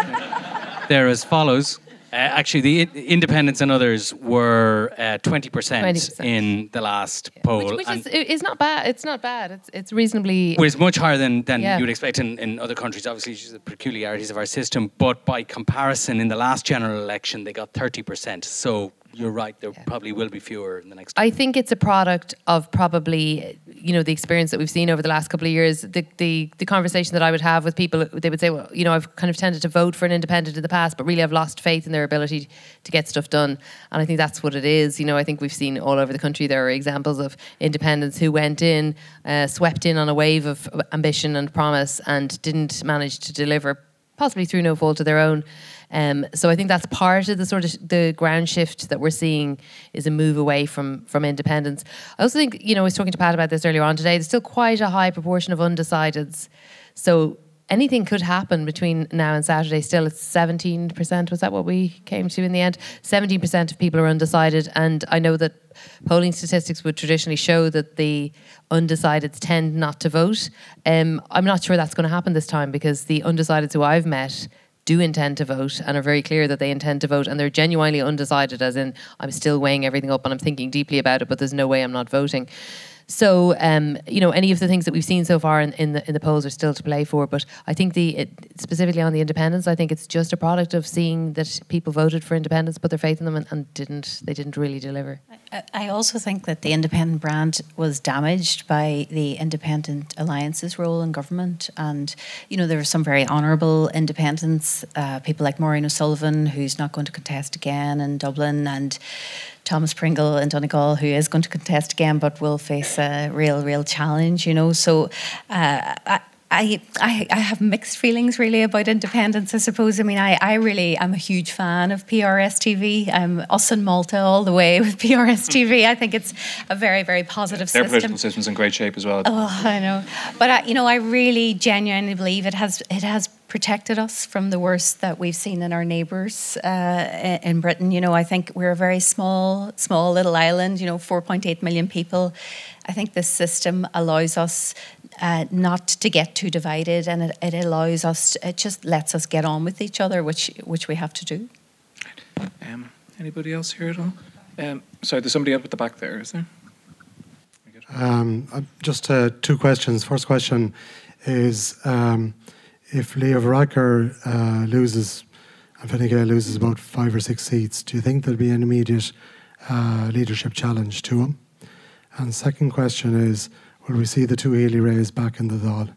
Yeah. They're as follows. Uh, actually, the I- independents and others were uh, twenty percent twenty percent in the last poll. Which, which and is is not bad. It's not bad. It's it's reasonably. Well, it's much higher than, than Yeah. you would expect in, in other countries, obviously, due to the peculiarities of our system. But by comparison, in the last general election, they got thirty percent. So you're right, there probably will be fewer in the next. I think it's a product of probably, you know, the experience that we've seen over the last couple of years. The, the the conversation that I would have with people, they would say, well, you know, I've kind of tended to vote for an independent in the past, but really I've lost faith in their ability to get stuff done. And I think that's what it is. You know, I think we've seen all over the country, there are examples of independents who went in, uh, swept in on a wave of ambition and promise and didn't manage to deliver, possibly through no fault of their own. Um, so I think that's part of the sort of the ground shift that we're seeing is a move away from from independence. I also think, you know, I was talking to Pat about this earlier on today, there's still quite a high proportion of undecideds. So anything could happen between now and Saturday. Still, it's seventeen percent. Was that what we came to in the end? seventeen percent of people are undecided. And I know that polling statistics would traditionally show that the undecideds tend not to vote. Um, I'm not sure that's going to happen this time because the undecideds who I've met do intend to vote and are very clear that they intend to vote, and they're genuinely undecided, as in I'm still weighing everything up and I'm thinking deeply about it, but there's no way I'm not voting. So, um, you know, any of the things that we've seen so far in, in the in the polls are still to play for. But I think the it, specifically on the independents, I think it's just a product of seeing that people voted for independence, put their faith in them, and, and didn't they didn't really deliver. I, I also think that the independent brand was damaged by the independent alliance's role in government. And, you know, there are some very honourable independents, uh, people like Maureen O'Sullivan, who's not going to contest again in Dublin, and Thomas Pringle in Donegal, who is going to contest again but will face a real, real challenge, you know. So uh, I, I, I I have mixed feelings really about independence, I suppose. I mean, I, I really am a huge fan of P R S T V. I'm us in Malta all the way with P R S T V. I think it's a very, very positive Their system. political system's in great shape as well. Oh, I know. But, I, you know, I really genuinely believe it has it has protected us from the worst that we've seen in our neighbours uh, in Britain. You know, I think we're a very small, small little island, you know, four point eight million people. I think this system allows us uh, not to get too divided, and it, it allows us, to, it just lets us get on with each other, which which we have to do. Um, anybody else here at all? Um, sorry, there's somebody up at the back there, is there? Um, uh, just uh, two questions. First question is, um, if Leo Varadkar uh, loses and Fine Gael loses about five or six seats, do you think there'll be an immediate uh, leadership challenge to him? And second question is, will we see the two Healy Rays back in the Dáil?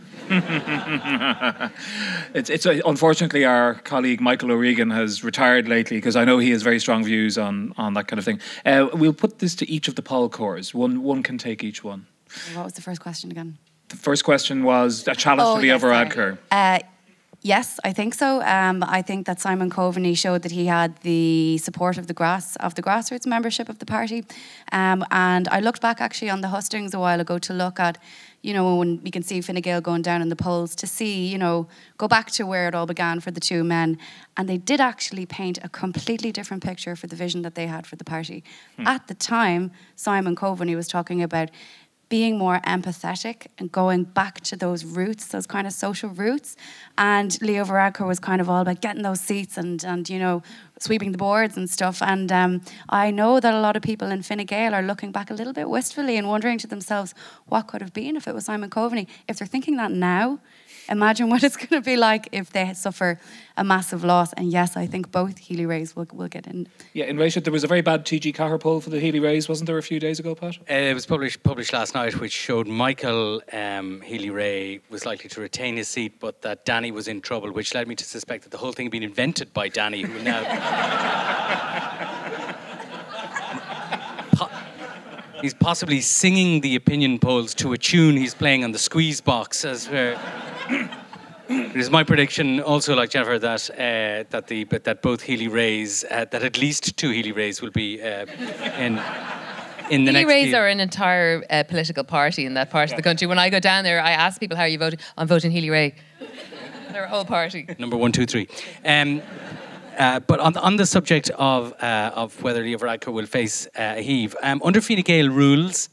it's it's uh, unfortunately our colleague Michael O'Regan has retired lately, because I know he has very strong views on on that kind of thing. Uh, we'll put this to each of the poll cores. One one can take each one. What was the first question again? The first question was a challenge Oh, to Leo yes, sorry. Varadkar. Uh, yes, I think so. Um, I think that Simon Coveney showed that he had the support of the grass of the grassroots membership of the party. Um, and I looked back actually on the hustings a while ago to look at, you know, when we can see Fine Gael going down in the polls, to see, you know, go back to where it all began for the two men. And they did actually paint a completely different picture for the vision that they had for the party. Hmm. At the time, Simon Coveney was talking about being more empathetic and going back to those roots, those kind of social roots. And Leo Varadkar was kind of all about getting those seats and, and you know, sweeping the boards and stuff. And um, I know that a lot of people in Fine Gael are looking back a little bit wistfully and wondering to themselves, what could have been if it was Simon Coveney? If they're thinking that now, imagine what it's going to be like if they suffer a massive loss. And yes, I think both Healy Rays will, will get in. Yeah, in relation, there was a very bad T G Cahir poll for the Healy Rays, wasn't there, a few days ago, Pat? Uh, it was published published last night, which showed Michael um, Healy Ray was likely to retain his seat, but that Danny was in trouble, which led me to suspect that the whole thing had been invented by Danny, who now he's possibly singing the opinion polls to a tune he's playing on the squeeze box. As we're it is my prediction, also like Jennifer, that uh, that the but that both Healy-Raes, uh, that at least two Healy-Raes will be uh, in in the next. Healy-Raes deal. are an entire uh, political party in that part of the country. When I go down there, I ask people, "How are you voting?" I'm voting Healy-Rae. They're a whole party. Number one, two, three. Um, uh, but on on the subject of uh, of whether Leo Varadkar will face uh, a heave, um, under Fine Gael rules,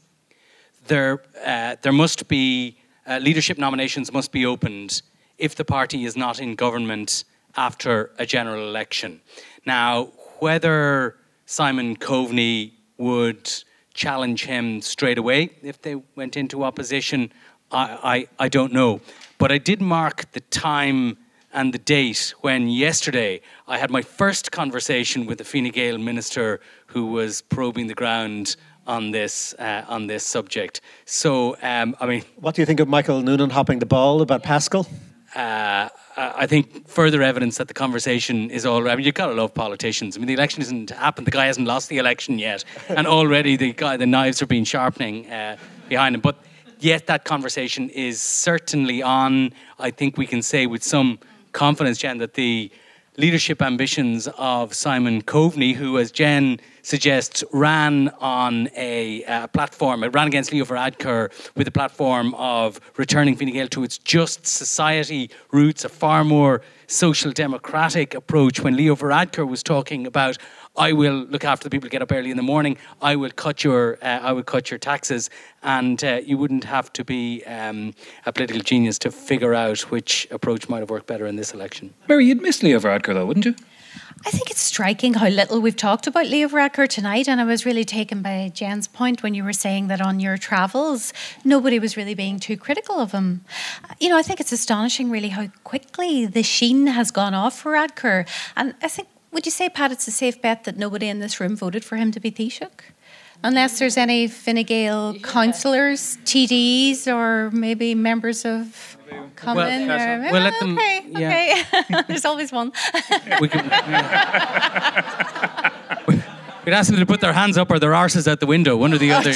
there uh, there must be uh, leadership nominations must be opened if the party is not in government after a general election. Now, whether Simon Coveney would challenge him straight away if they went into opposition, I, I, I don't know. But I did mark the time and the date when yesterday I had my first conversation with the Fine Gael minister who was probing the ground on this uh, on this subject. So, um, I mean... What do you think of Michael Noonan hopping the ball about Pascal? Uh, I think further evidence that the conversation is all. I mean, you've got to love politicians. I mean, the election isn't happened. The guy hasn't lost the election yet, and already the guy, the knives are being sharpening uh, behind him. But yet, that conversation is certainly on. I think we can say with some confidence, Jen, that the leadership ambitions of Simon Coveney, who, as Jen suggests, ran on a uh, platform, it ran against Leo Varadkar with a platform of returning Fine Gael to its just society roots, a far more social democratic approach. When Leo Varadkar was talking about, I will look after the people who get up early in the morning, I will cut your, uh, I will cut your taxes, and uh, you wouldn't have to be um, a political genius to figure out which approach might have worked better in this election. Mary, you'd miss Leo Varadkar though, wouldn't you? I think it's striking how little we've talked about Leo Varadkar tonight, and I was really taken by Jen's point when you were saying that on your travels nobody was really being too critical of him. You know, I think it's astonishing really how quickly the sheen has gone off Varadkar, and I think, would you say, Pat, it's a safe bet that nobody in this room voted for him to be Taoiseach? Unless there's any Fine Gael yeah. councillors, T Ds, or maybe members of Common. Well, or, we'll let them, okay, yeah. okay. There's always one. we can, yeah. We'd ask them to put their hands up or their arses out the window, one or the other.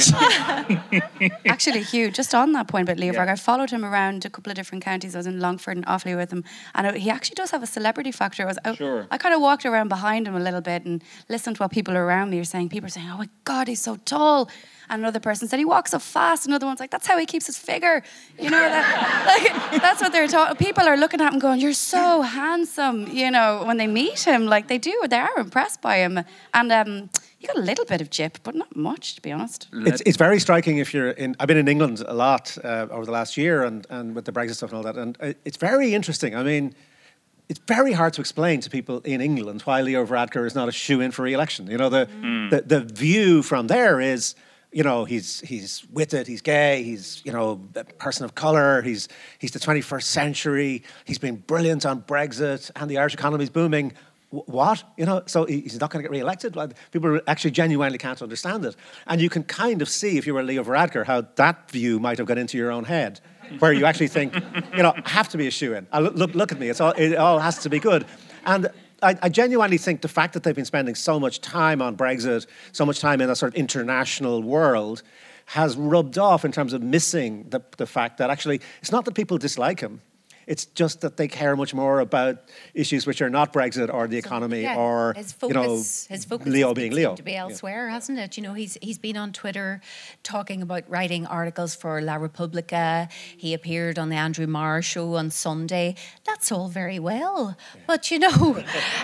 Actually, Hugh, just on that point about Leo Varadkar, yeah. I followed him around a couple of different counties. I was in Longford and Offaly with him, and he actually does have a celebrity factor. I was out, sure. I kind of walked around behind him a little bit and listened to what people around me were saying. People were saying, "Oh my God, he's so tall." And another person said he walks so fast. Another one's like, "That's how he keeps his figure." You know, that, like, that's what they're talking. People are looking at him going, "You're so handsome." You know, when they meet him, like they do, they are impressed by him. And um, he got a little bit of jip, but not much, to be honest. It's, it's very striking if you're in. I've been in England a lot uh, over the last year, and, and with the Brexit stuff and all that, and it's very interesting. I mean, it's very hard to explain to people in England why Leo Varadkar is not a shoe-in for re-election. You know, the, mm. the the view from there is, you know, he's he's with it, he's gay, he's, you know, a person of colour, he's he's the twenty-first century, he's been brilliant on Brexit, and the Irish economy is booming. W- what? You know, so he's not going to get re-elected? Like, people actually genuinely can't understand it. And you can kind of see, if you were Leo Varadkar, how that view might have got into your own head, where you actually think, you know, I have to be a shoo-in. Uh, look, look at me, it's all, it all has to be good. And I, I genuinely think the fact that they've been spending so much time on Brexit, so much time in a sort of international world, has rubbed off in terms of missing the, the fact that actually it's not that people dislike him. It's just that they care much more about issues which are not Brexit or the economy, so, yeah, or his focus, you know, his focus Leo being Leo. To be elsewhere, yeah. hasn't it? You know, he's he's been on Twitter talking about writing articles for La Repubblica. He appeared on the Andrew Marr show on Sunday. That's all very well, yeah. but you know,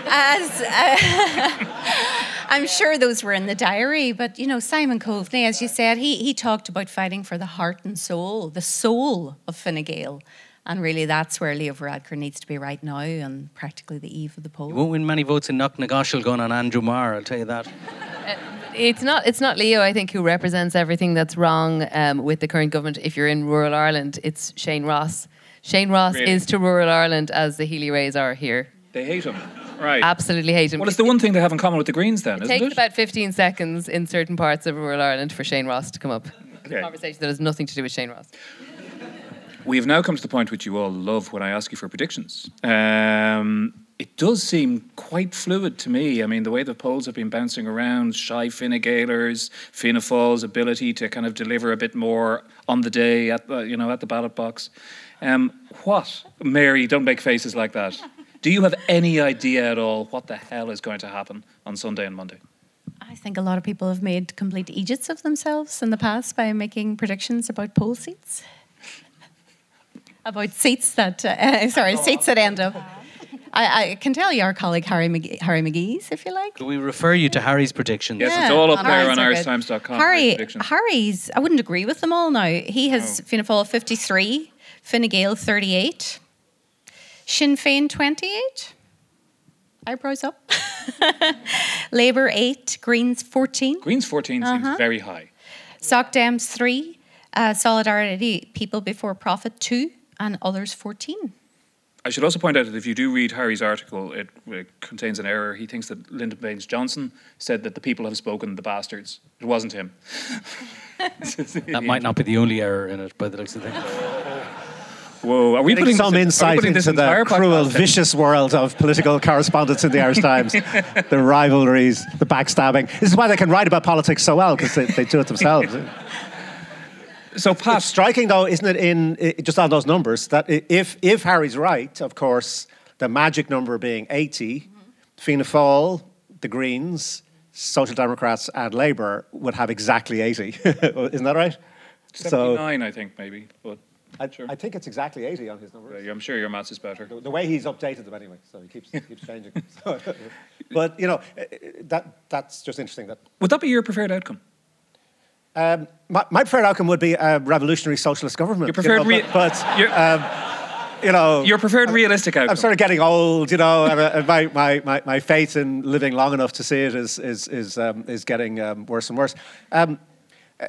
as uh, I'm sure those were in the diary. But you know, Simon Coveney, as you said, he he talked about fighting for the heart and soul, the soul of Fine Gael. And really, that's where Leo Varadkar needs to be right now, and practically the eve of the poll. You won't win many votes in Knocknagoshel going on Andrew Marr, I'll tell you that. Uh, it's not It's not Leo, I think, who represents everything that's wrong um, with the current government. If you're in rural Ireland, it's Shane Ross. Shane Ross really? is to rural Ireland as the Healy-Raes are here. They hate him. Right. Absolutely hate him. Well, it's the one thing they have in common with the Greens then, it isn't it? It takes about fifteen seconds in certain parts of rural Ireland for Shane Ross to come up. Okay. A conversation that has nothing to do with Shane Ross. We have now come to the point which you all love when I ask you for predictions. Um, It does seem quite fluid to me. I mean, the way the polls have been bouncing around, shy Fine Gaelers, Fianna Fáil's ability to kind of deliver a bit more on the day at the, you know, at the ballot box. Um, what, Mary? Don't make faces like that. Do you have any idea at all what the hell is going to happen on Sunday and Monday? I think a lot of people have made complete idiots of themselves in the past by making predictions about poll seats, about seats that uh, sorry, seats that end up. I, I can tell you our colleague Harry McGee, Harry McGee's, if you like. Do we refer you to Harry's predictions? Yes, Yeah. it's all up Oh, there Harry's on are irish good. times dot com. Harry, predictions. Harry's, I wouldn't agree with them all now. He has Oh. Fianna Fáil fifty-three, Fine Gael thirty-eight, Sinn Féin twenty-eight, eyebrows up, Labour eight, Greens fourteen, Greens fourteen Uh-huh. seems very high. Soc Dems three, uh, Solidarity People Before Profit two, and others fourteen. I should also point out that if you do read Harry's article, it, it contains an error. He thinks that Lyndon Baines Johnson said that the people have spoken, the bastards. It wasn't him. That might not be the only error in it, by the looks of things. Whoa, are we Getting putting some this, are we insight putting this into the entire cruel, podcast in? vicious world of political correspondence in the Irish Times. The rivalries, the backstabbing. This is why they can write about politics so well, because they, they do it themselves. So, Pat, It's striking, though, isn't it, in i- just on those numbers, that i- if if Harry's right, of course, the magic number being eighty, Fianna Fáil, the Greens, Social Democrats and Labour would have exactly eighty. Isn't that right? seventy-nine, I think, maybe. But I, sure. I think it's exactly eighty on his numbers. Uh, I'm sure your maths is better. The, the way he's updated them anyway, so he keeps he keeps changing. So, but you know, eh, eh, that that's just interesting. That Would that be your preferred outcome? um, my, my preferred outcome would be a revolutionary socialist government. Your preferred you know, rea- but, but your- um, you know, Your preferred realistic outcome? I'm sort of getting old, you know, and, uh, and my, my, my, my faith in living long enough to see it is is is um, is getting um, worse and worse. Um, uh,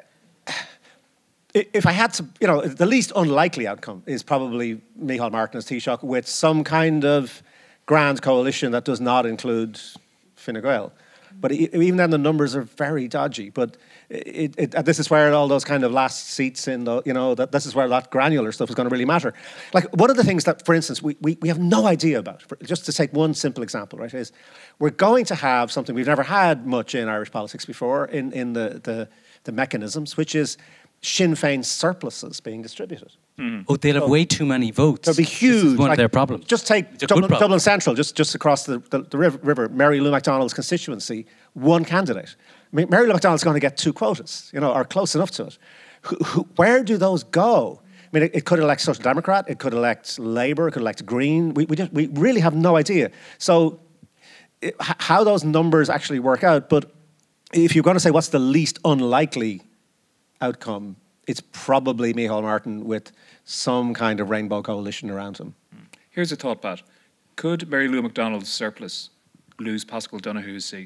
if I had to, you know, the least unlikely outcome is probably Micheál Martin as Taoiseach with some kind of grand coalition that does not include Fine Gael. But e- even then, the numbers are very dodgy. But it, it, and this is where all those kind of last seats in the, you know, that this is where that granular stuff is going to really matter. Like one of the things that, for instance, we, we, we have no idea about, for, just to take one simple example, right, is we're going to have something we've never had much in Irish politics before in, in the, the, the mechanisms, which is Sinn Féin surpluses being distributed. Oh, they'll have way too many votes. There'll be huge. This is one like, of their problems. Just take It's a good Dublin, problem. Dublin Central, just, just across the, the, the river, river, Mary Lou MacDonald's constituency, one candidate. I mean, Mary Lou MacDonald's going to get two quotas, you know, or close enough to it. Who, who, where do those go? I mean, it, it could elect Social Democrat, it could elect Labour, it could elect Green. We, we, just, we really have no idea. So it, h- how those numbers actually work out, but if you're going to say what's the least unlikely outcome, it's probably Micheál Martin with some kind of rainbow coalition around him. Here's a thought, Pat. Could Mary Lou MacDonald's surplus lose Pascal Donoghue's seat?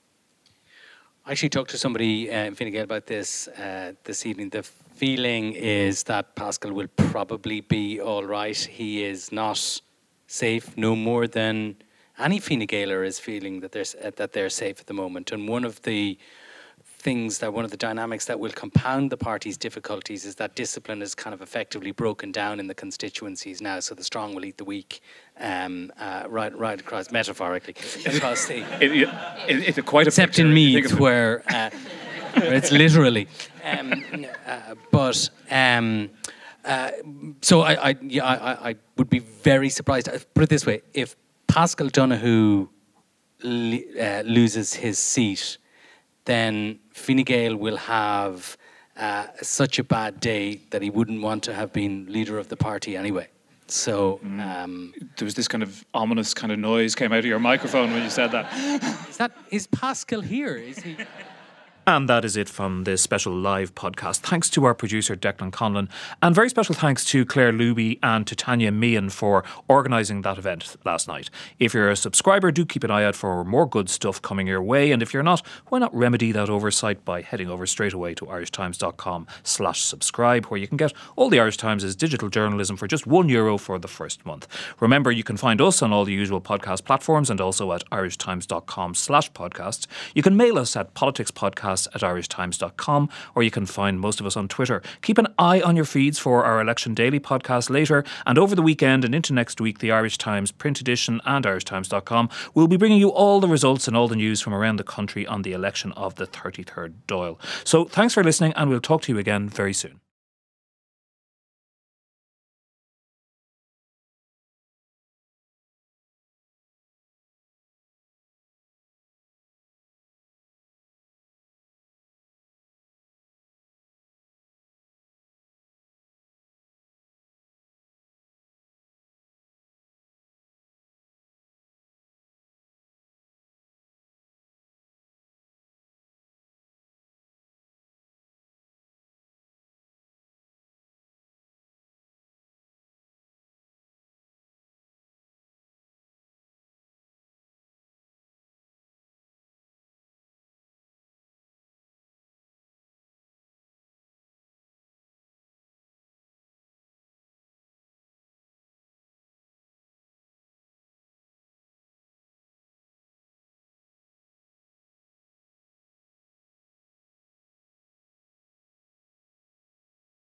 I actually talked to somebody uh, in Fine Gael about this uh, this evening. The feeling is that Pascal will probably be all right. He is not safe, no more than any Fine Gaeler is feeling that they're, s- uh, that they're safe at the moment. And one of the things that, one of the dynamics that will compound the party's difficulties is that discipline is kind of effectively broken down in the constituencies now. So the strong will eat the weak, um, uh, right, right across, metaphorically, across the... It, it, it, it's quite a Except picture in if you Meath, think of it. where, uh, where it's literally. Um, uh, but um, uh, so I, I, yeah, I, I would be very surprised. Uh, Put it this way: if Pascal Donoghue le- uh, loses his seat, then Fine Gael will have uh, such a bad day that he wouldn't want to have been leader of the party anyway. So. Um, There was this kind of ominous kind of noise came out of your microphone when you said that. is that is Pascal here? Is he? And that is it from this special live podcast. Thanks to our producer, Declan Conlon. And very special thanks to Claire Luby and to Tanya Meehan for organising that event last night. If you're a subscriber, do keep an eye out for more good stuff coming your way. And if you're not, why not remedy that oversight by heading over straight away to irishtimes.com slash subscribe, where you can get all the Irish Times' digital journalism for just one euro for the first month. Remember, you can find us on all the usual podcast platforms and also at irishtimes.com slash podcasts. You can mail us at politicspodcast podcasts at irish times dot com, or you can find most of us on Twitter. Keep an eye on your feeds for our Election Daily podcast later, and over the weekend and into next week, the Irish Times print edition and irish times dot com will be bringing you all the results and all the news from around the country on the election of the thirty-third Dáil. So thanks for listening, and we'll talk to you again very soon.